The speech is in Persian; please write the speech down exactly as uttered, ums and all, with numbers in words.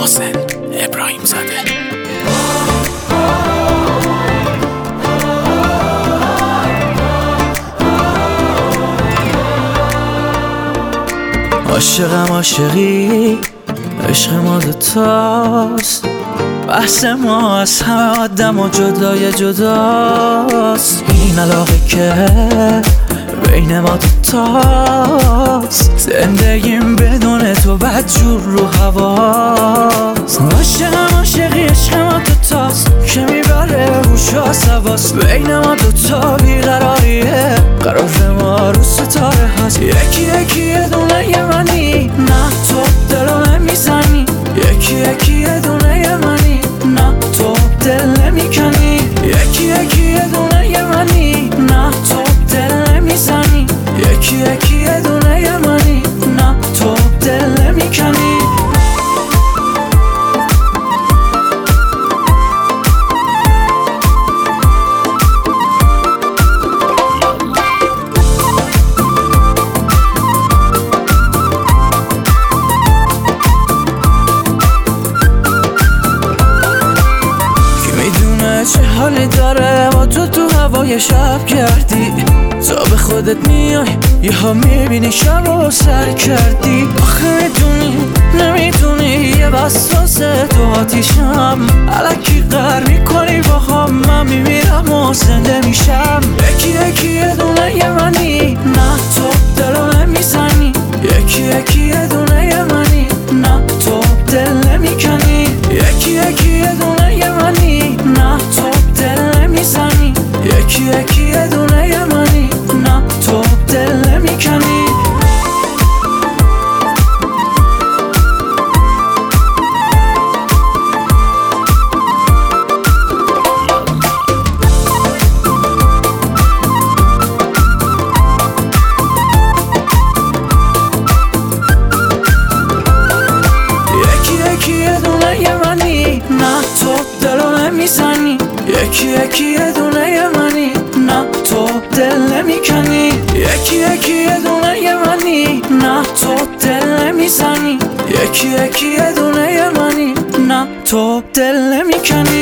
محسن ابراهیم زاده. عاشقم عاشقی عشق ما دوتاست، بحث ما از همه آدم و جدای جداست. این علاقه که بین ما دوتاست، زندگیم بدون تو بدجور رو هواست. عاشقم عاشقی عشق ما دوتاست که میبره هوش و حواس. بین ما دوتا بیقراریه، قرار ما رو ستاره هست. یکی یکی یه دونه یه منی، نه تو دلو نمیزنی. یکی یکی یه دونه یه منی، نه تو دل نمیکنی. یکی یکی یه دونه یه منی، نه تو دل نمیزنی. یکی یکی یه دونه یه منی، نه تو دل نمیکنی. چه حالی داره با تو تو هوای شب کردی. تا به خودت میای یه ها میبینی شب رو سر کردی. آخه میدونی نمیدونی یه وسواس تو آتیشم. الکی قهر میکنی با هم، من میمیرم و زنده میشم. یکی یکی یه دونه یه منی، نه تو دلو نمیزنی. یکی یکی یه دونه یه منی، نه تو دل نمیکنی. یکی یکی یه دونه یه منی، نه تو دل نمیزنی. یکی یکی یه دونه یه منی، نه تو دل نمیکنی. یکی یکی یه دونه یه منی، نه تو دل نمیکنی. یکی یکی یه دونه یه منی، نه تو دل نمیزنی. یکی یکی یه دونه یه منی، نه تو دل نمیکنی.